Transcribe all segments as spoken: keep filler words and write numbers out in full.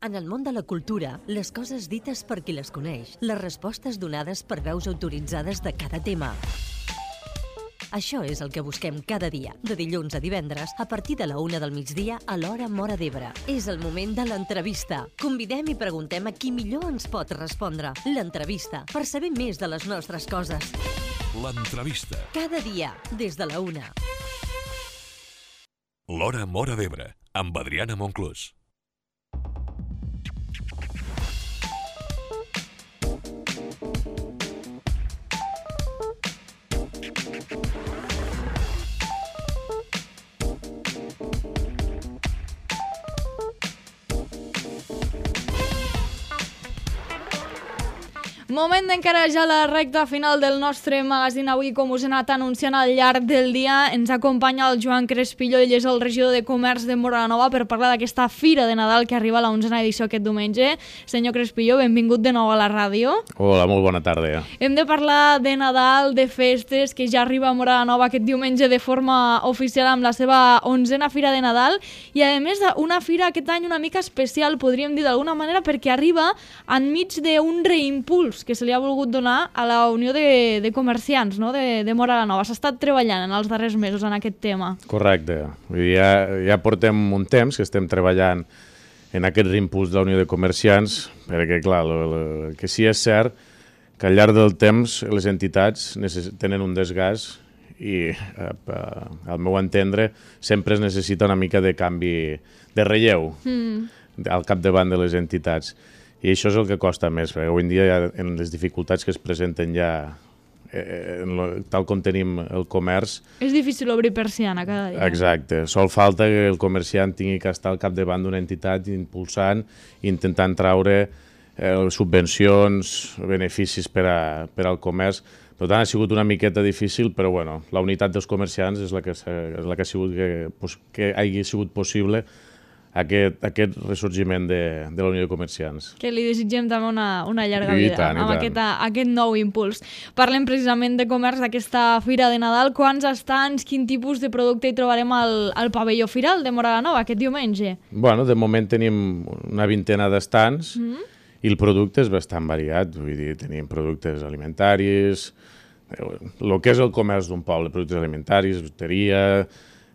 En el món de la cultura, les coses dites per qui les coneix, les respostes donades per veus autoritzades de cada tema. Això és el que busquem cada dia, de dilluns a divendres, a partir de la una del migdia a l'hora Móra d'Ebre. És el moment de l'entrevista. Convidem i preguntem a qui millor ens pot respondre. L'entrevista, per saber més de les nostres coses. L'entrevista. Cada dia, des de la una. L'hora Móra d'Ebre, amb Adriana Monclús. Moment d'encarar la recta final del nostre magazín. Avui, com us he anat anunciant al llarg del dia, ens acompanya el Joan Crespillo, ell és el regidor de Comerç de Móra la Nova, per parlar d'aquesta Fira de Nadal que arriba a l'onzena edició aquest diumenge. Senyor Crespillo, benvingut de nou a la ràdio. Hola, molt bona tarda. Hem de parlar de Nadal, de festes, que ja arriba a Móra la Nova aquest diumenge de forma oficial amb la seva onzena Fira de Nadal, i a més una fira aquest any una mica especial, podríem dir d'alguna manera, perquè arriba enmig d'un reimpuls que se li ha volgut donar a la Unió de, de Comerciants, no? de, de Móra la Nova. S'ha estat treballant en els darrers mesos en aquest tema. Correcte. Vull dir, ja, ja portem un temps que estem treballant en aquest reimpuls de la Unió de Comerciants, perquè, clar, lo, lo, que sí és cert que al llarg del temps les entitats tenen un desgast i, eh, al meu entendre, sempre es necessita una mica de canvi de relleu mm. al capdavant de les entitats. I això és el que costa més, perquè avui en dia, ja, en les dificultats que es presenten ja, eh, en lo, tal com tenim el comerç... És difícil obrir persiana cada dia. Exacte. Sol falta que el comerciant tingui que estar al capdavant d'una entitat impulsant, intentant traure eh, subvencions, beneficis per, a, per al comerç. Per tant, ha sigut una miqueta difícil, però bueno, la unitat dels comerciants és la que, és la que ha sigut que, que hagi sigut possible Aquest, aquest ressorgiment de, de la Unió de Comerciants. Que li desitgem també una, una llarga I vida tant, amb aquest, aquest nou impuls. Parlem precisament de comerç, d'aquesta Fira de Nadal. Quants estants, quin tipus de producte hi trobarem al, al pavelló firal de Móra la Nova aquest diumenge? Bueno, de moment tenim una vintena d'estants mm-hmm. i el producte és bastant variat. Vull dir, tenim productes alimentaris, el que és el comerç d'un poble, productes alimentaris, hosteria,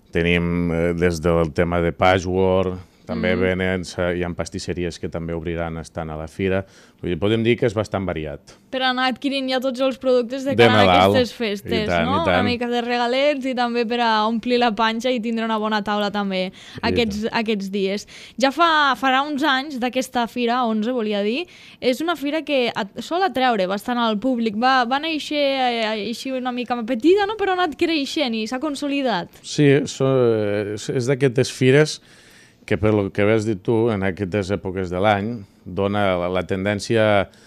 tenim eh, des del tema de patchwork, també mm. venen, hi ha pastisseries que també obriran estant a la fira. Vull dir, podem dir que és bastant variat. Per anar adquirint ja tots els productes de cara a aquestes festes, tant, no? Una mica de regalets i també per a omplir la panxa i tindre una bona taula també aquests, aquests dies. Ja fa, farà uns anys d'aquesta fira, onze volia dir, és una fira que sol atreure bastant al públic. Va, va néixer així una mica petita, no? Però ha anat creixent i s'ha consolidat. Sí, so, és d'aquestes fires que per el que has dit tu, en aquestes èpoques de l'any, dona la, la tendència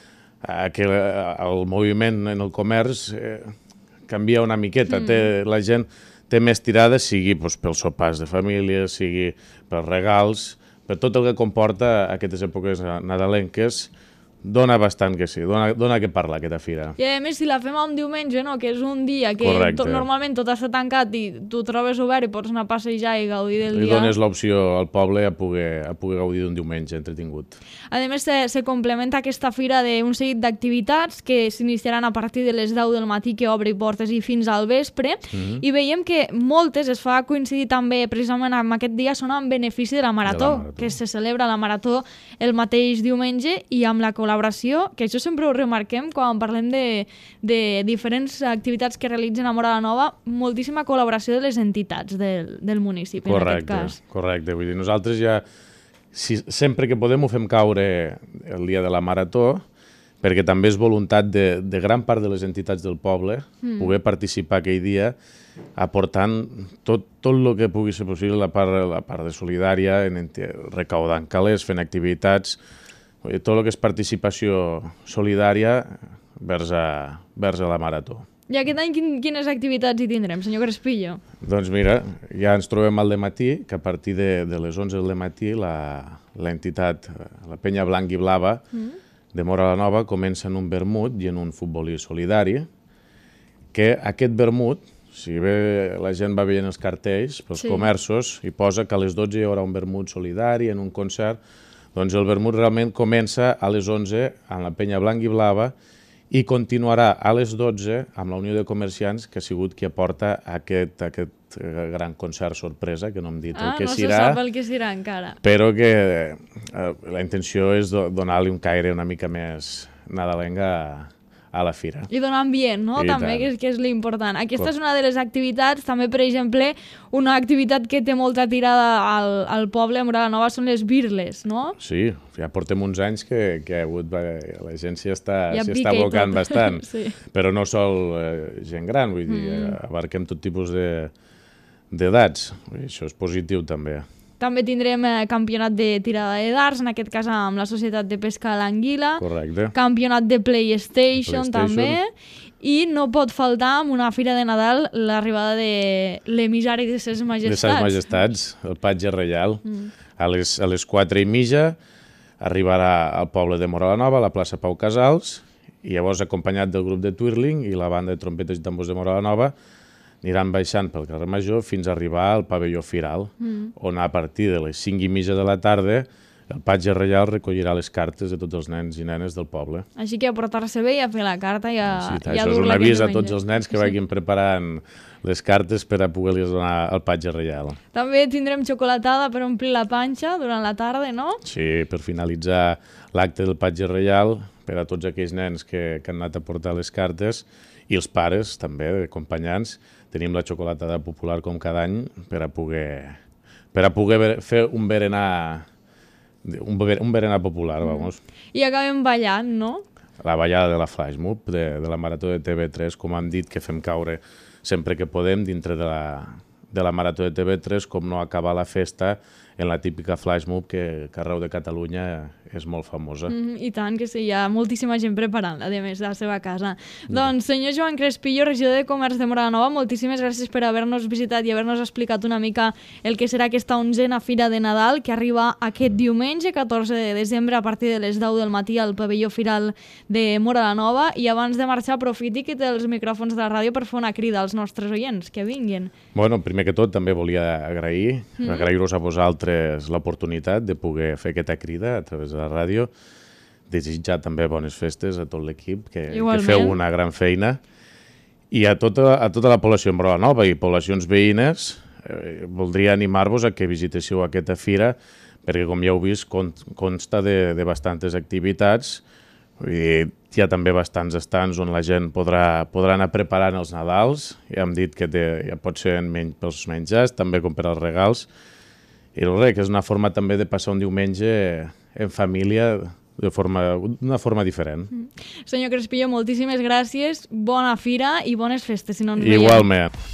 a que el moviment en el comerç eh, canvia una miqueta. Mm. Té, la gent té més tirada, sigui doncs, pels sopars de família, sigui pels regals, per tot el que comporta aquestes èpoques nadalenques. Dona bastant que sí, dona, dona que parlar aquesta fira. I a més, si la fem un diumenge, no? Que és un dia que tot, normalment tot està tancat i tu trobes obert i pots anar a passejar i gaudir del Li dia. Li dones l'opció al poble a poder, a poder gaudir d'un diumenge entretingut. A més, se, se complementa aquesta fira d'un seguit d'activitats que s'iniciaran a partir de les deu del matí, que obri portes i fins al vespre, mm-hmm. i veiem que moltes es fa coincidir també precisament amb aquest dia, són en benefici de la marató, de la marató. Que se celebra la marató el mateix diumenge i amb la col·laboració col·laboració, que això sempre ho remarquem quan parlem de, de diferents activitats que realitzen a Móra la Nova, moltíssima col·laboració de les entitats del, del municipi, correcte, en aquest cas. Correcte, vull dir, nosaltres ja, si, sempre que podem ho fem caure el dia de la marató, perquè també és voluntat de, de gran part de les entitats del poble mm. poder participar aquell dia aportant tot, tot el que pugui ser possible, la part, la part de solidària, en, recaudant calés, fent activitats, tot el que és participació solidària vers a, vers a la marató. I aquest any quin, quines activitats hi tindrem, senyor Crespillo? Doncs mira, ja ens trobem al dematí, que a partir de, de les onze del dematí l'entitat, la Penya Blanc i Blava mm. de Móra la Nova, comença en un vermut i en un futbolí solidari, que aquest vermut, si bé la gent va veient els cartells pels sí. comerços, hi posa que a les dotze hi haurà un vermut solidari en un concert. Doncs el vermut realment comença a les onze amb la penya blanc i blava i continuarà a les dotze amb la Unió de Comerciants, que ha sigut qui aporta aquest, aquest gran concert sorpresa, que no hem dit ah, el que no serà. No se sap el que serà encara. Però que eh, la intenció és do donar-li un caire una mica més nadalenga a, a la fira. I donar ambient, no? I també, tant. que és, que és l'important. Aquesta és una de les activitats. També, per exemple, una activitat que té molta tirada al, al poble de Móra la Nova són les birles, no? Sí, ja portem uns anys que, que ha hagut, la gent s'hi està, ja s'hi està abocant bastant, sí. Però no sol eh, gent gran, vull dir, mm. abarquem tot tipus d'edats. De, això és positiu també. També tindrem eh, campionat de tirada de darts, en aquest cas amb la Societat de Pesca de l'Anguila. Correcte. Campionat de PlayStation, PlayStation també. I no pot faltar amb una fira de Nadal l'arribada de l'emissari de Ses Majestats. De Ses Majestats, el patge reial. Mm. A les, a les quatre i mitja arribarà al poble de Móra la Nova, a la plaça Pau Casals, i llavors acompanyat del grup de Twirling i la banda de trompetes i tambors de Móra la Nova aniran baixant pel carrer Major fins a arribar al pavelló Firal, mm. on a partir de les cinc i mitja de la tarda el patge reial recollirà les cartes de tots els nens i nenes del poble. Així que a portar-se bé i a fer la carta i a, sí, i a dur-la. Això és un avís a tots els nens que sí. vagin preparant les cartes per a poder-les donar al patge reial. També tindrem xocolatada per omplir la panxa durant la tarda, no? Sí, per finalitzar l'acte del patge reial, per a tots aquells nens que, que han anat a portar les cartes, i els pares també, acompanyants, tenim la xocolatada popular com cada any per a poder, per a poder fer un berenar, un, un berenar popular, mm. vamos. I acabem ballant, no? La ballada de la Flash Mob, de, de la Marató de T V tres, com han dit, que fem caure sempre que podem dintre de la, de la Marató de T V tres, com no acabar la festa en la típica Flash Mob que, que arreu de Catalunya és molt famosa. Mm, I tant, que sí, hi ha moltíssima gent preparant-la, a més, de la seva casa. Mm. Doncs, senyor Joan Crespillo, regidor de Comerç de Móra la Nova, moltíssimes gràcies per haver-nos visitat i haver-nos explicat una mica el que serà aquesta onzena Fira de Nadal, que arriba aquest diumenge, catorze de desembre, a partir de les deu del matí al pavelló Firal de Móra la Nova. I abans de marxar, aprofiti que té els micròfons de la ràdio per fer una crida als nostres oients, que vinguin. Bueno, primer que tot, també volia agrair, mm. agrair-vos a vosaltres l'oportunitat de poder fer aquesta crida a través de la ràdio, desitjar també bones festes a tot l'equip, que, que feu una gran feina, i a tota, a tota la població de Móra la Nova i poblacions veïnes, eh, voldria animar-vos a que visitessiu aquesta fira, perquè com ja heu vist consta de, de bastantes activitats, i hi ha també bastants estants on la gent podrà, podrà anar preparant els Nadals, ja hem dit que té, ja pot ser men pels menjars, també com per als regals, i res, que és una forma també de passar un diumenge en família d'una forma, forma diferent. Mm. Senyor Crespillo, moltíssimes gràcies, bona fira i bones festes, si no ens veiem. Igualment.